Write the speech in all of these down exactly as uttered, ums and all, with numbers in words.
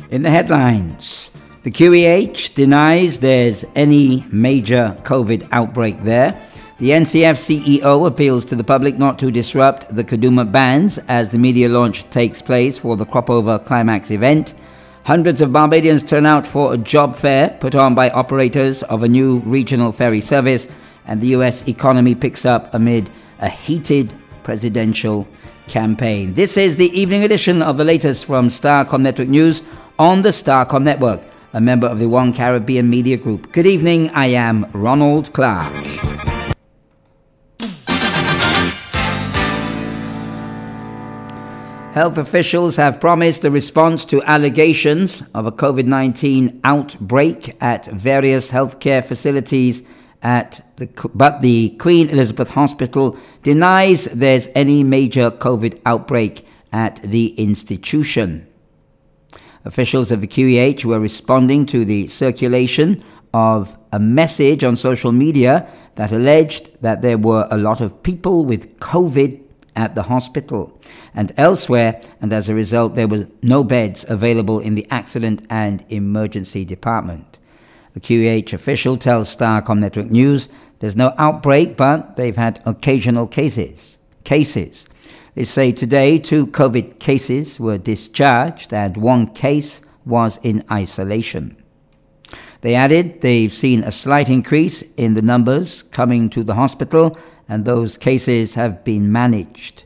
In the headlines, the Q E H denies there's any major COVID outbreak there. The N C F C E O appeals to the public not to disrupt the Kadooment bands as the media launch takes place for the Cropover Climax event. Hundreds of Barbadians turn out for a job fair put on by operators of a new regional ferry service, and the U S economy picks up amid a heated presidential campaign. This is the evening edition of the latest from Starcom Network News on the Starcom Network, a member of the One Caribbean Media Group. Good evening, I am Ronald Clark. Health officials have promised a response to allegations of a COVID nineteen outbreak at various healthcare facilities at the but the Queen Elizabeth Hospital denies there's any major COVID outbreak at the institution. Officials of the Q E H were responding to the circulation of a message on social media that alleged that there were a lot of people with COVID at the hospital and elsewhere, and as a result there were no beds available in the accident and emergency department. The Q E H official tells Starcom Network News there's no outbreak, but they've had occasional cases. Cases. They say today two COVID cases were discharged and one case was in isolation. They added they've seen a slight increase in the numbers coming to the hospital, and those cases have been managed.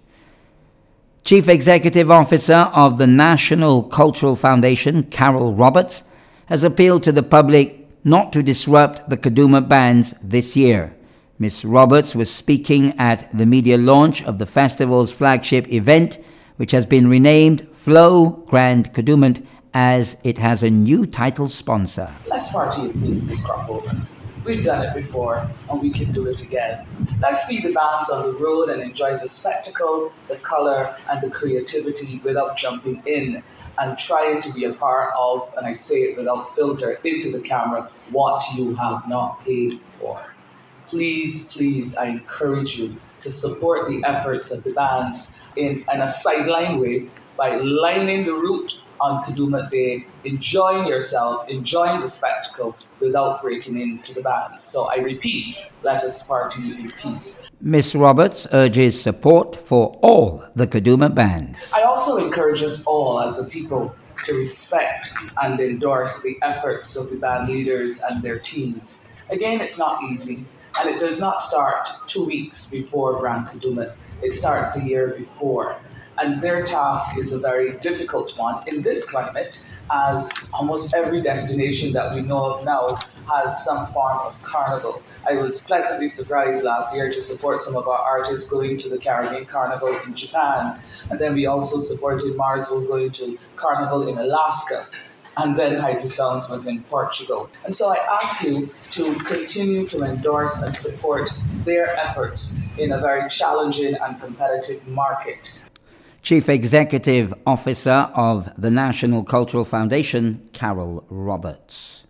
Chief Executive Officer of the National Cultural Foundation, Carol Roberts, has appealed to the public not to disrupt the Kadooment bands this year. Miz Roberts was speaking at the media launch of the festival's flagship event, which has been renamed Flow Grand Kadooment, as it has a new title sponsor. Let's party in peace this Cropover. We've done it before, and we can do it again. Let's see the bands on the road and enjoy the spectacle, the color, and the creativity without jumping in and trying to be a part of, and I say it without filter, into the camera, what you have not paid for. Please, please, I encourage you to support the efforts of the bands in, in a sideline way by lining the route on Kadooment Day, enjoying yourself, enjoying the spectacle without breaking into the bands. So I repeat, let us party in peace. Miz Roberts urges support for all the Kadooment bands. I also encourage us all as a people to respect and endorse the efforts of the band leaders and their teams. Again, it's not easy, and it does not start two weeks before Grand Kadooment. It starts the year before. And their task is a very difficult one in this climate, as almost every destination that we know of now has some form of carnival. I was pleasantly surprised last year to support some of our artists going to the Caribbean Carnival in Japan. And then we also supported Marsville going to Carnival in Alaska. And then Hyper Sounds was in Portugal. And so I ask you to continue to endorse and support their efforts in a very challenging and competitive market. Chief Executive Officer of the National Cultural Foundation, Carol Roberts.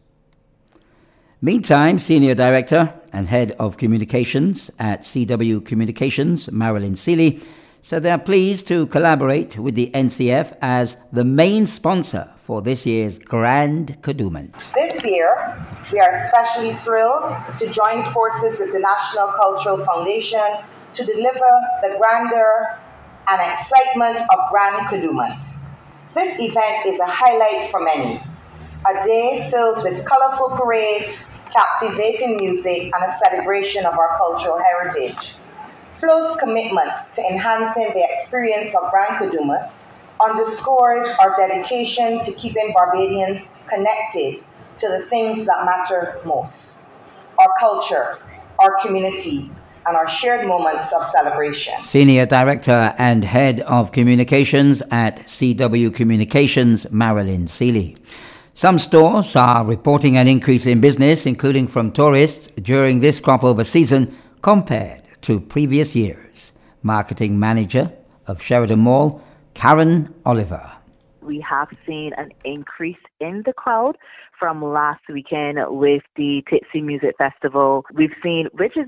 Meantime, Senior Director and Head of Communications at C W Communications, Marilyn Seeley, said they are pleased to collaborate with the N C F as the main sponsor for this year's Grand Kadooment. This year, we are especially thrilled to join forces with the National Cultural Foundation to deliver the grandeur and excitement of Grand Kadooment. This event is a highlight for many. A day filled with colorful parades, captivating music, and a celebration of our cultural heritage. Flow's commitment to enhancing the experience of Grand Kadooment underscores our dedication to keeping Barbadians connected to the things that matter most: our culture, our community, and our shared moments of celebration. Senior Director and Head of Communications at C W Communications, Marilyn Seeley. Some stores are reporting an increase in business, including from tourists, during this Cropover season compared to previous years. Marketing Manager of Sheridan Mall, Karen Oliver. We have seen an increase in the crowd from last weekend with the Tipsy Music Festival. We've seen, which is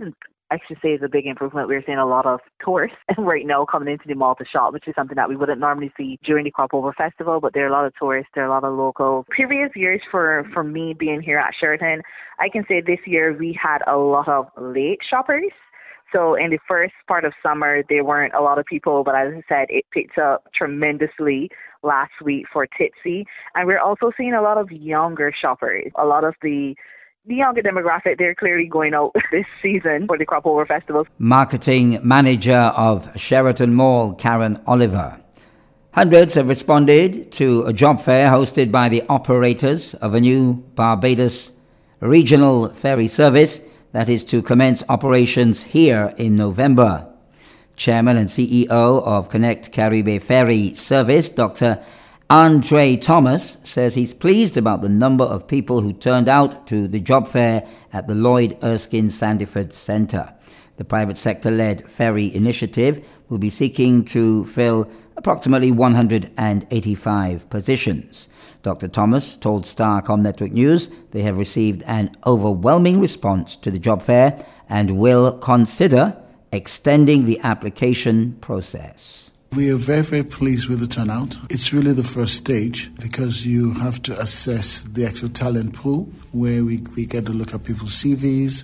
I should say is a big improvement. We're seeing a lot of tourists right now coming into the mall to shop, which is something that we wouldn't normally see during the Crop Over Festival, but there are a lot of tourists, there are a lot of locals. Previous years for, for me being here at Sheraton, I can say this year we had a lot of late shoppers. So in the first part of summer, there weren't a lot of people, but as I said, it picked up tremendously last week for Tipsy. And we're also seeing a lot of younger shoppers. A lot of the The younger demographic, they're clearly going out this season for the Crop Over Festival. Marketing Manager of Sheraton Mall, Karen Oliver. Hundreds have responded to a job fair hosted by the operators of a new Barbados regional ferry service that is to commence operations here in November. Chairman and C E O of Connect Caribe Ferry Service, Doctor Andre Thomas, says he's pleased about the number of people who turned out to the job fair at the Lloyd Erskine Sandiford Centre. The private sector-led ferry initiative will be seeking to fill approximately one hundred eighty-five positions. Doctor Thomas told Starcom Network News they have received an overwhelming response to the job fair and will consider extending the application process. We are very, very pleased with the turnout. It's really the first stage because you have to assess the actual talent pool where we, we get to look at people's C Vs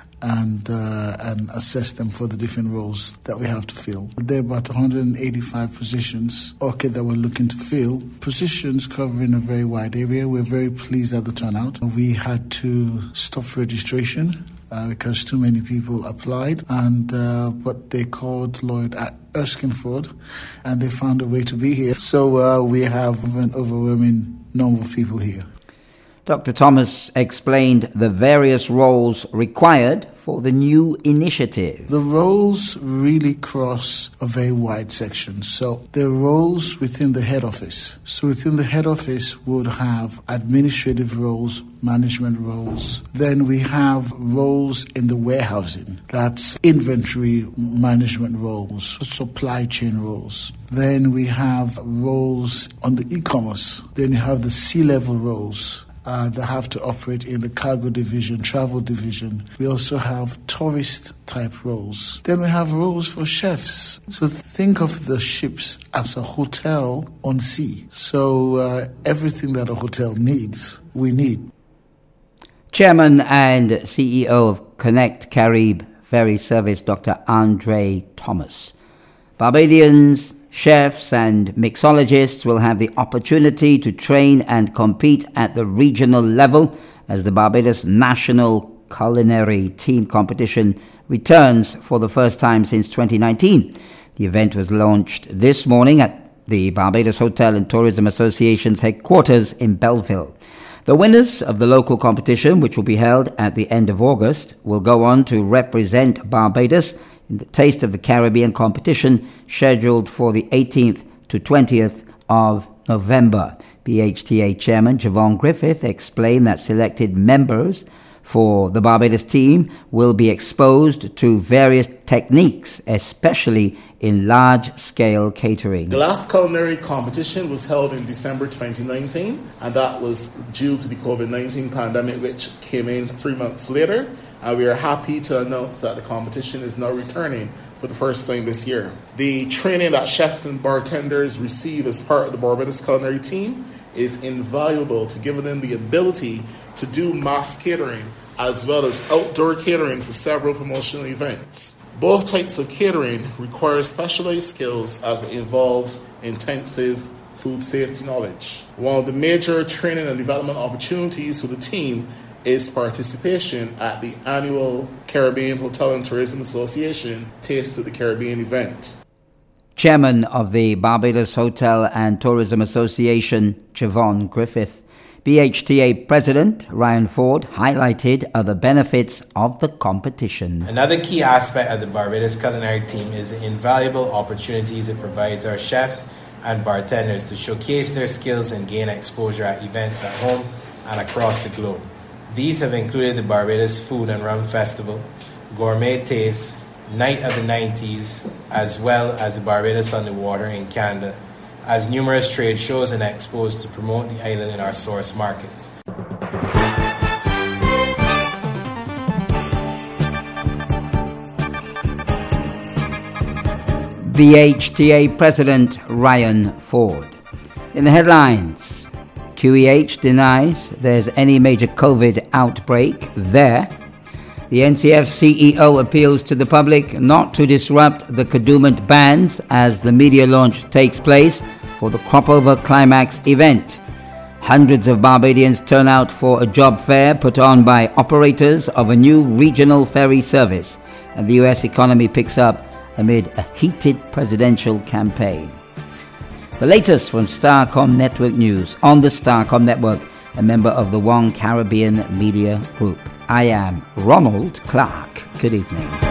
and uh, and assess them for the different roles that we have to fill. There are about one hundred eighty-five positions, okay, that we're looking to fill. Positions covering a very wide area. We're very pleased at the turnout. We had to stop registration uh, because too many people applied, and uh, what they called Lloyd at Erskine, and they found a way to be here. So uh, we have an overwhelming number of people here. Doctor Thomas explained the various roles required for the new initiative. The roles really cross a very wide section. So the roles within the head office. So within the head office would have administrative roles, management roles. Then we have roles in the warehousing. That's inventory management roles, supply chain roles. Then we have roles on the e-commerce. Then you have the C-level roles. Uh, that have to operate in the cargo division, travel division. We also have tourist-type roles. Then we have roles for chefs. So think of the ships as a hotel on sea. So uh, everything that a hotel needs, we need. Chairman and C E O of Connect Caribe Ferry Service, Doctor Andre Thomas. Barbadians, chefs and mixologists will have the opportunity to train and compete at the regional level as the Barbados National Culinary Team Competition returns for the first time since twenty nineteen. The event was launched this morning at the Barbados Hotel and Tourism Association's headquarters in Belleville. The winners of the local competition, which will be held at the end of August, will go on to represent Barbados in the Taste of the Caribbean competition scheduled for the eighteenth to twentieth of November. B H T A Chairman Javon Griffith explained that selected members for the Barbados team will be exposed to various techniques, especially in large-scale catering. The last culinary competition was held in December twenty nineteen, and that was due to the covid nineteen pandemic, which came in three months later. And we are happy to announce that the competition is now returning for the first time this year. The training that chefs and bartenders receive as part of the Barbados culinary team is invaluable to give them the ability to do mass catering as well as outdoor catering for several promotional events. Both types of catering require specialized skills as it involves intensive food safety knowledge. One of the major training and development opportunities for the team is participation at the annual Caribbean Hotel and Tourism Association Taste of the Caribbean event. Chairman of the Barbados Hotel and Tourism Association, Javon Griffith. B H T A President Ryan Ford highlighted other benefits of the competition. Another key aspect of the Barbados culinary team is the invaluable opportunities it provides our chefs and bartenders to showcase their skills and gain exposure at events at home and across the globe. These have included the Barbados Food and Rum Festival, Gourmet Taste, Night of the nineties, as well as the Barbados on the Water in Canada, as numerous trade shows and expos to promote the island in our source markets. B H T A President Ryan Ford. In the headlines, Q E H denies there's any major COVID outbreak there. The N C F C E O appeals to the public not to disrupt the Kadooment bans as the media launch takes place for the Cropover Climax event. Hundreds of Barbadians turn out for a job fair put on by operators of a new regional ferry service, and the U S economy picks up amid a heated presidential campaign. The latest from Starcom Network News on the Starcom Network, a member of the One Caribbean Media Group. I am Ronald Clark. Good evening.